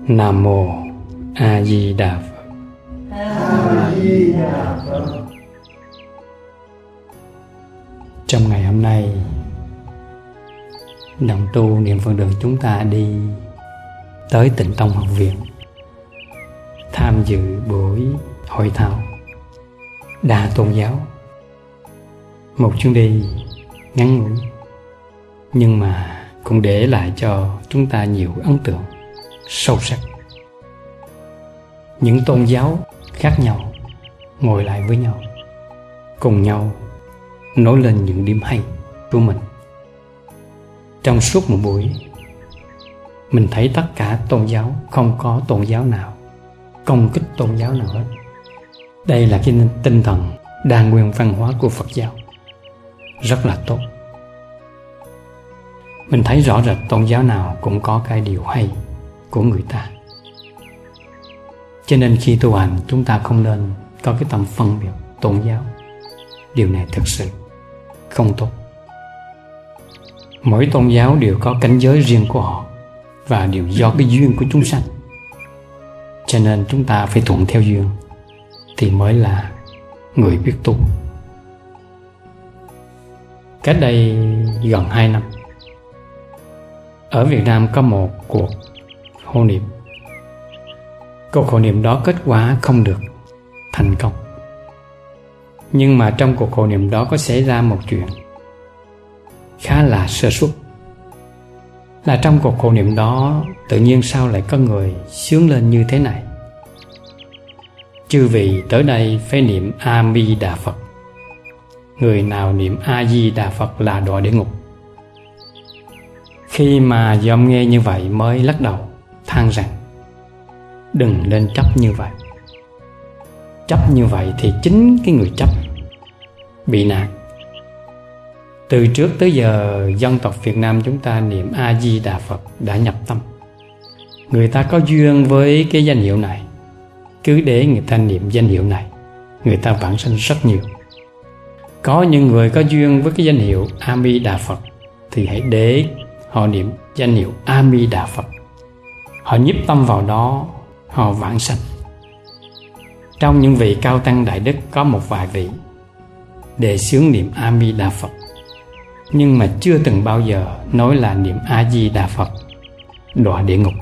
Nam Mô A Di Đà Phật. A Di Đà Phật. Trong ngày hôm nay, đồng tu niệm Phật đường chúng ta đi tới Tịnh Tông Học viện tham dự buổi hội thảo đa tôn giáo. Một chuyến đi ngắn ngủi nhưng mà cũng để lại cho chúng ta nhiều ấn tượng sâu sắc. Những tôn giáo khác nhau ngồi lại với nhau, cùng nhau nói lên những điểm hay của mình. Trong suốt một buổi, mình thấy tất cả tôn giáo, không có tôn giáo nào công kích tôn giáo nào hết. Đây là cái tinh thần đa nguyên văn hóa của Phật giáo, rất là tốt. Mình thấy rõ rệt tôn giáo nào cũng có cái điều hay của người ta. Cho nên khi tu hành, chúng ta không nên có cái tâm phân biệt tôn giáo. Điều này thực sự không tốt. Mỗi tôn giáo đều có cảnh giới riêng của họ và đều do cái duyên của chúng sanh. Cho nên chúng ta phải thuận theo duyên thì mới là người biết tu. Cách đây gần 2 năm, ở Việt Nam có một cuộc hộ niệm. Cuộc hộ niệm đó kết quả không được thành công. Nhưng mà trong cuộc hộ niệm đó có xảy ra một chuyện khá là sơ suất. Là trong cuộc hộ niệm đó tự nhiên sao lại có người sướng lên như thế này: chư vị tới đây phải niệm A Di Đà Phật. Người nào niệm A Di Đà Phật là đọa địa ngục. Khi mà dòm nghe như vậy mới lắc đầu than rằng đừng nên chấp như vậy. Chấp như vậy thì chính cái người chấp bị nạn. Từ trước tới giờ, dân tộc Việt Nam chúng ta niệm A Di Đà Phật đã nhập tâm. Người ta có duyên với cái danh hiệu này, cứ để người ta niệm danh hiệu này, người ta vãng sanh rất nhiều. Có những người có duyên với cái danh hiệu A Di Đà Phật thì hãy để họ niệm danh hiệu A Di Đà Phật. Họ nhiếp tâm vào đó, họ vãng sanh. Trong những vị cao tăng đại đức có một vài vị đề xướng niệm A Di Đà Phật, nhưng mà chưa từng bao giờ nói là niệm A Di Đà Phật đọa địa ngục.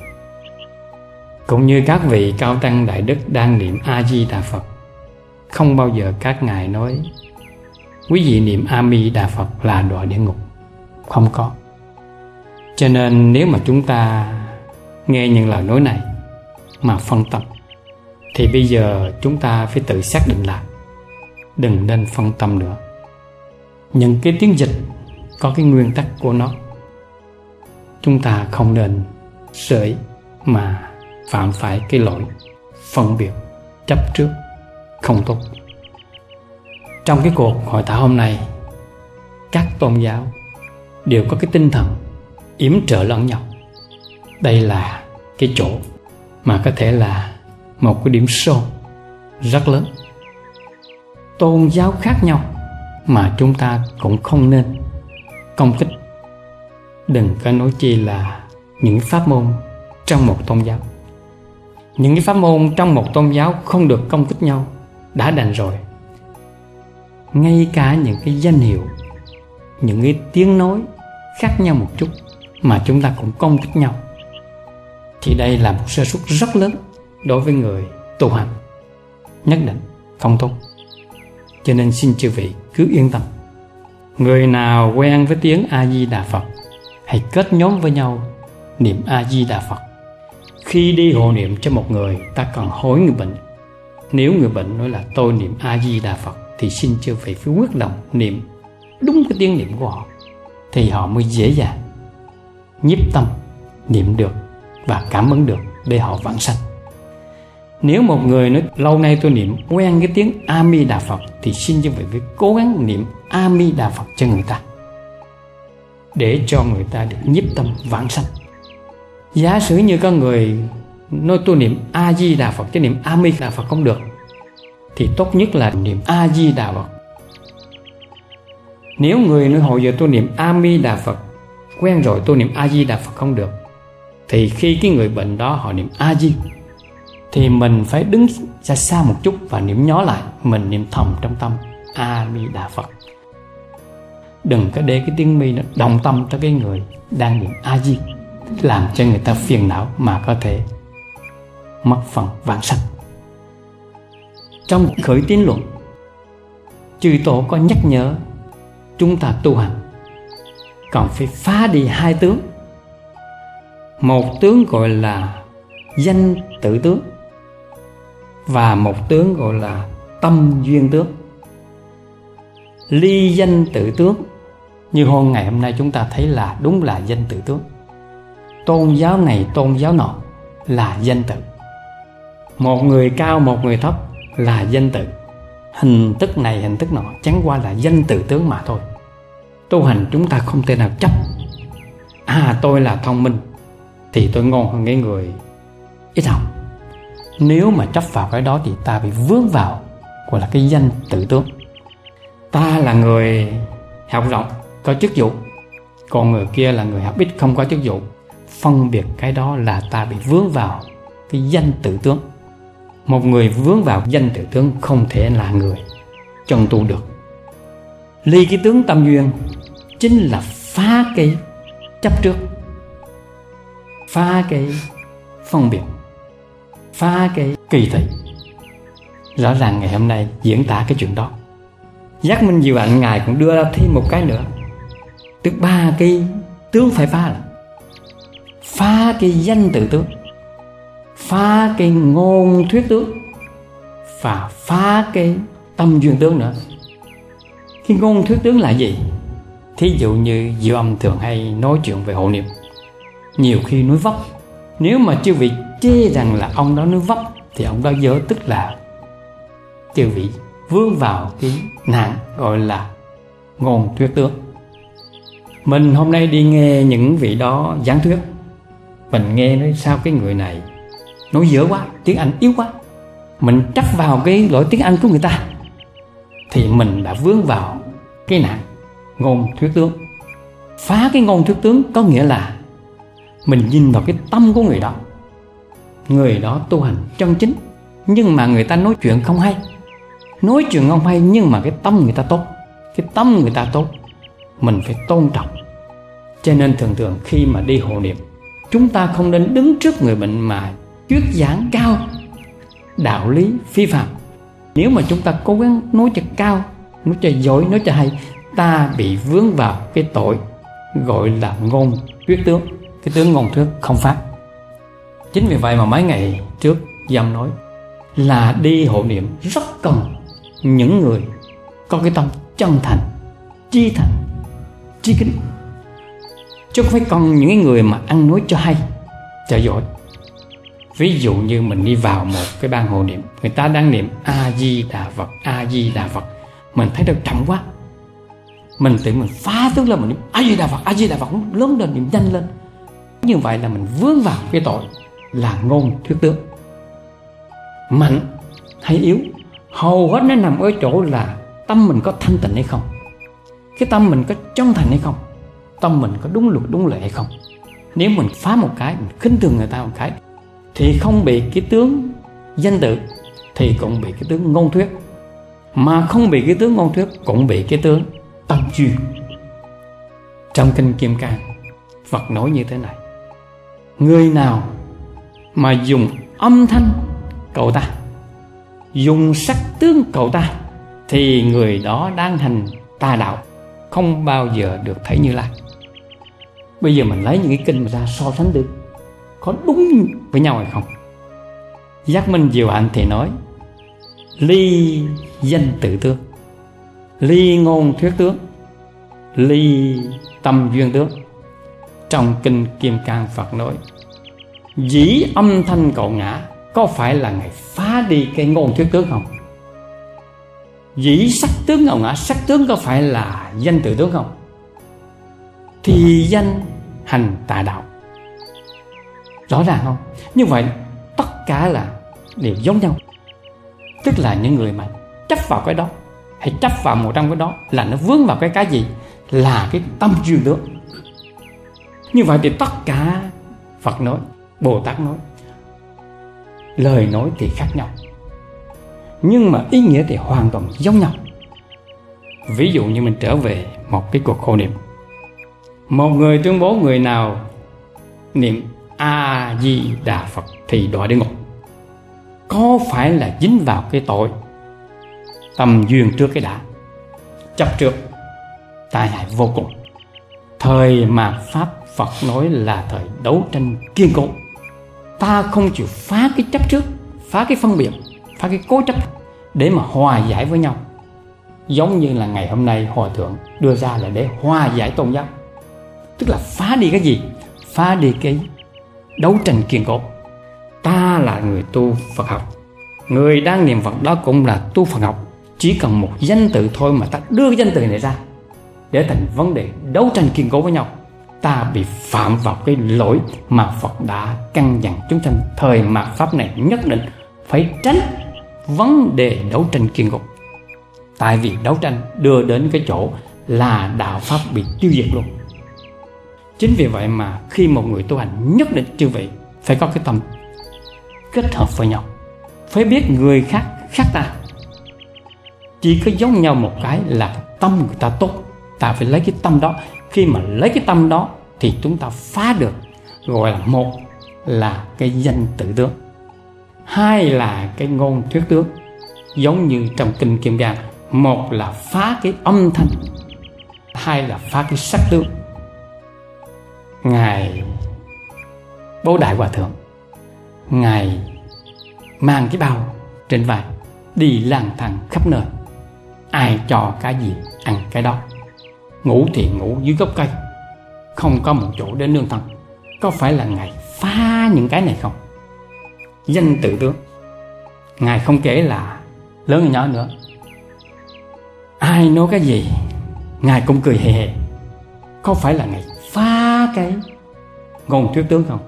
Cũng như các vị cao tăng đại đức đang niệm A Di Đà Phật, không bao giờ các ngài nói quý vị niệm A Di Đà Phật là đọa địa ngục. Không có. Cho nên nếu mà chúng ta nghe những lời nói này mà phân tâm thì bây giờ chúng ta phải tự xác định lại, đừng nên phân tâm nữa. Những cái tiếng dịch có cái nguyên tắc của nó, chúng ta không nên sởi mà phạm phải cái lỗi phân biệt chấp trước, không tốt. Trong cái cuộc hội thảo hôm nay, các tôn giáo đều có cái tinh thần yểm trợ lẫn nhau. Đây là cái chỗ mà có thể là một cái điểm số rất lớn. Tôn giáo khác nhau mà chúng ta cũng không nên công kích. Đừng có nói chi là những pháp môn trong một tôn giáo. Những cái pháp môn trong một tôn giáo không được công kích nhau đã đành rồi. Ngay cả những cái danh hiệu, những cái tiếng nói khác nhau một chút mà chúng ta cũng công kích nhau, thì đây là một sơ suất rất lớn đối với người tu hành, nhất định không tốt. Cho nên xin chư vị cứ yên tâm. Người nào quen với tiếng A Di Đà Phật, hãy kết nhóm với nhau niệm A Di Đà Phật. Khi đi hộ niệm cho một người, ta cần hỏi người bệnh. Nếu người bệnh nói là tôi niệm A Di Đà Phật, thì xin chư vị phải quyết lòng niệm đúng cái tiếng niệm của họ, thì họ mới dễ dàng nhiếp tâm niệm được và cảm ứng được để họ vãng sanh. Nếu một người nói lâu nay tôi niệm quen cái tiếng A Di Đà Phật, thì xin chư vị phải cố gắng niệm A Di Đà Phật cho người ta, để cho người ta được nhiếp tâm vãng sanh. Giả sử như có người nói tôi niệm A Di Đà Phật chứ niệm A Di Đà Phật không được, thì tốt nhất là niệm A Di Đà Phật. Nếu người nói hồi giờ tôi niệm A Di Đà Phật quen rồi, tôi niệm A Di Đà Phật không được, thì khi cái người bệnh đó họ niệm A Di thì mình phải đứng ra xa một chút và niệm nhỏ lại, mình niệm thầm trong tâm A Di Đà Phật. Đừng có để cái tiếng mi nó động tâm tới cái người đang niệm A Di, làm cho người ta phiền não mà có thể mất phần vãng sanh. Trong Khởi Tín Luận, chư Tổ có nhắc nhở chúng ta tu hành còn phải phá đi hai tướng. Một tướng gọi là danh tự tướng và một tướng gọi là tâm duyên tướng. Ly danh tự tướng như ngày hôm nay chúng ta thấy là đúng là danh tự tướng. Tôn giáo này tôn giáo nọ là danh tự. Một người cao một người thấp là danh tự. Hình thức này hình thức nọ chẳng qua là danh tự tướng mà thôi. Tu hành chúng ta không thể nào chấp tôi là thông minh thì tôi ngon hơn cái người ít học. Nếu mà chấp vào cái đó thì ta bị vướng vào gọi là cái danh tự tướng. Ta là người học rộng có chức vụ, còn người kia là người học ít không có chức vụ. Phân biệt cái đó là ta bị vướng vào cái danh tự tướng. Một người vướng vào danh tự tướng không thể là người chân tu được. Ly cái tướng tâm duyên chính là phá cái chấp trước, phá cái phân biệt, phá cái kỳ thị. Rõ ràng ngày hôm nay diễn tả cái chuyện đó. Giác Minh Diệu Hạnh Ngài cũng đưa ra thêm một cái nữa, tức ba cái tướng phải phá là phá cái danh tự tướng, phá cái ngôn thuyết tướng và phá cái tâm duyên tướng nữa. Cái ngôn thuyết tướng là gì? Thí dụ như Diệu Âm thường hay nói chuyện về hộ niệm, nhiều khi nói vấp. Nếu mà chư vị chê rằng là ông đó nói vấp thì ông đó dở, tức là chư vị vướng vào cái nạn gọi là ngôn thuyết tướng. Mình hôm nay đi nghe những vị đó giảng thuyết, mình nghe nói sao cái người này nói dở quá, tiếng Anh yếu quá, mình trách vào cái lỗi tiếng Anh của người ta thì mình đã vướng vào cái nạn ngôn thuyết tướng. Phá cái ngôn thuyết tướng có nghĩa là mình nhìn vào cái tâm của người đó. Người đó tu hành chân chính, nhưng mà người ta nói chuyện không hay. Nói chuyện không hay nhưng mà cái tâm người ta tốt. Cái tâm người ta tốt, mình phải tôn trọng. Cho nên thường thường khi mà đi hộ niệm, chúng ta không nên đứng trước người bệnh mà thuyết giảng cao, đạo lý phi phạm. Nếu mà chúng ta cố gắng nói cho cao, nói cho giỏi, nói cho hay, ta bị vướng vào cái tội gọi là ngôn thuyết tướng. Cái tướng ngôn thuyết không phát. Chính vì vậy mà mấy ngày trước Dâm nói là đi hộ niệm rất cần những người có cái tâm chân thành, chi thành, chi kính, chứ không phải cần những người mà ăn nói cho hay, cho giỏi. Ví dụ như mình đi vào một cái ban hộ niệm, người ta đang niệm A Di Đà Phật, A Di Đà Phật, mình thấy được chậm quá, mình tự mình phá tướng lên, mình niệm A Di Đà Phật, A Di Đà Phật lớn lên, niệm nhanh lên. Như vậy là mình vướng vào cái tội là ngôn thuyết tướng. Mạnh hay yếu hầu hết nó nằm ở chỗ là tâm mình có thanh tịnh hay không, cái tâm mình có chân thành hay không, tâm mình có đúng luật đúng lệ hay không. Nếu mình phá một cái, mình khinh thường người ta một cái thì không bị cái tướng danh tự thì cũng bị cái tướng ngôn thuyết, mà không bị cái tướng ngôn thuyết cũng bị cái tướng tâm duyên. Trong kinh Kim Cang, Phật nói như thế này: người nào mà dùng âm thanh cầu ta, dùng sắc tướng cầu ta, thì người đó đang hành tà đạo, không bao giờ được thấy Như Lai. Bây giờ mình lấy những cái kinh mà ra so sánh được có đúng với nhau hay không? Giác Minh Diệu Hạnh thì nói ly danh tự tướng, ly ngôn thuyết tướng, ly tâm duyên tướng. Trong kinh Kim Cang Phật nói dĩ âm thanh cầu ngã, có phải là Ngài phá đi cái ngôn thuyết tướng không? Dĩ sắc tướng cầu ngã, sắc tướng có phải là danh tự tướng không? Thì danh hành tà đạo. Rõ ràng không? Như vậy tất cả là đều giống nhau. Tức là những người mà chấp vào cái đó, hay chấp vào một trong cái đó là nó vướng vào cái gì? Là cái tâm duyên tướng. Như vậy thì tất cả Phật nói, Bồ Tát nói. Lời nói thì khác nhau, nhưng mà ý nghĩa thì hoàn toàn giống nhau. Ví dụ như mình trở về một cái cuộc hộ niệm, một người tuyên bố người nào niệm A Di Đà Phật thì đọa địa ngục, có phải là dính vào cái tội tầm duyên trước cái đã, chấp trước, tai hại vô cùng. Thời mạt Pháp, Phật nói là thời đấu tranh kiên cố. Ta không chịu phá cái chấp trước, phá cái phân biệt, phá cái cố chấp để mà hòa giải với nhau. Giống như là ngày hôm nay Hòa Thượng đưa ra là để hòa giải tôn giáo, tức là phá đi cái gì? Phá đi cái đấu tranh kiên cố. Ta là người tu Phật học, người đang niệm Phật đó cũng là tu Phật học. Chỉ cần một danh từ thôi mà ta đưa cái danh từ này ra để thành vấn đề đấu tranh kiên cố với nhau, ta bị phạm vào cái lỗi mà Phật đã căn dặn chúng sanh thời mạt Pháp này nhất định phải tránh vấn đề đấu tranh kiên cố. Tại vì đấu tranh đưa đến cái chỗ là đạo Pháp bị tiêu diệt luôn. Chính vì vậy mà khi một người tu hành nhất định chư vị phải có cái tâm kết hợp với nhau, phải biết người khác khác ta. Chỉ có giống nhau một cái là tâm người ta tốt, ta phải lấy cái tâm đó. Khi mà lấy cái tâm đó thì chúng ta phá được, gọi là một là cái danh tự tướng, hai là cái ngôn thuyết tướng. Giống như trong kinh Kim Cang, một là phá cái âm thanh, hai là phá cái sắc tướng. Ngài Bố Đại Hòa Thượng, Ngài mang cái bao trên vai, đi lang thang khắp nơi, ai cho cái gì ăn cái đó, ngủ thì ngủ dưới gốc cây, không có một chỗ để nương thân. Có phải là Ngài phá những cái này không? Danh tự tướng, Ngài không kể là lớn hay nhỏ nữa, ai nói cái gì Ngài cũng cười hề hề. Có phải là Ngài phá cái ngôn thuyết tướng không?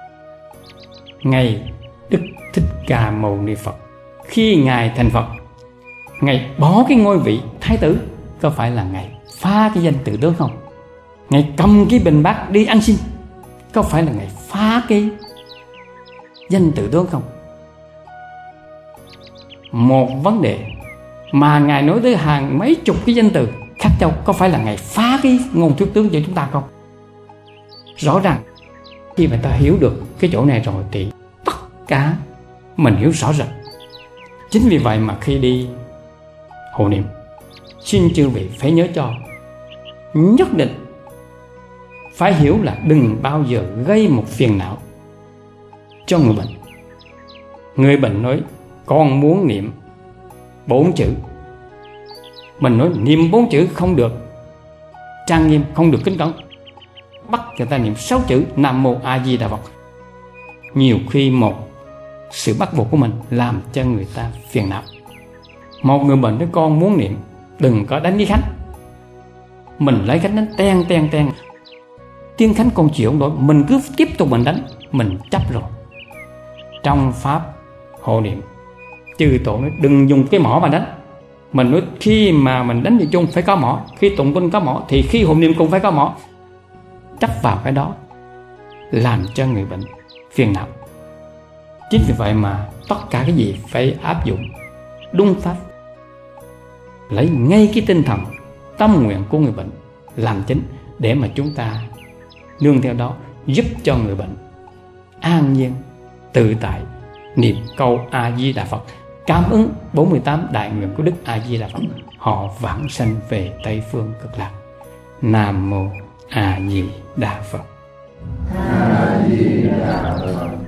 Ngài Đức Thích Ca Mâu Ni Phật, khi Ngài thành Phật, Ngài bỏ cái ngôi vị thái tử, có phải là Ngài phá cái danh tự tướng không? Ngài cầm cái bình bát đi ăn xin, có phải là Ngài phá cái danh tự tướng không? Một vấn đề mà Ngài nói tới hàng mấy chục cái danh từ khác nhau, có phải là Ngài phá cái ngôn thuyết tướng cho chúng ta không? Rõ ràng khi mà ta hiểu được cái chỗ này rồi thì tất cả mình hiểu rõ rệt. Chính vì vậy mà khi đi hộ niệm, xin chư vị phải nhớ cho, nhất định phải hiểu là đừng bao giờ gây một phiền não cho người bệnh. Người bệnh nói con muốn niệm 4 chữ, mình nói niệm 4 chữ không được trang nghiêm, không được kính cẩn, bắt người ta niệm 6 chữ Nam Mô A Di Đà Phật. Nhiều khi một sự bắt buộc của mình làm cho người ta phiền não. Một người bệnh nói con muốn niệm, đừng có đánh cái khánh, mình lấy khánh đánh ten ten ten, tiếng khánh con chịu không nổi, mình cứ tiếp tục mình đánh, mình chấp rồi. Trong pháp hộ niệm, chư tổ nói đừng dùng cái mỏ mà đánh. Mình nói khi mà mình đánh về chung phải có mỏ, khi tụng kinh có mỏ, thì khi hộ niệm cũng phải có mỏ. Chấp vào cái đó làm cho người bệnh phiền não. Chính vì vậy mà tất cả cái gì phải áp dụng đúng pháp, lấy ngay cái tinh thần tâm nguyện của người bệnh làm chính, để mà chúng ta nương theo đó giúp cho người bệnh an nhiên tự tại niệm câu A Di Đà Phật, cảm ứng 48 đại nguyện của Đức A Di Đà Phật, họ vãng sanh về Tây phương cực lạc. Nam Mô A Di Đà Phật. A Di Đà Phật.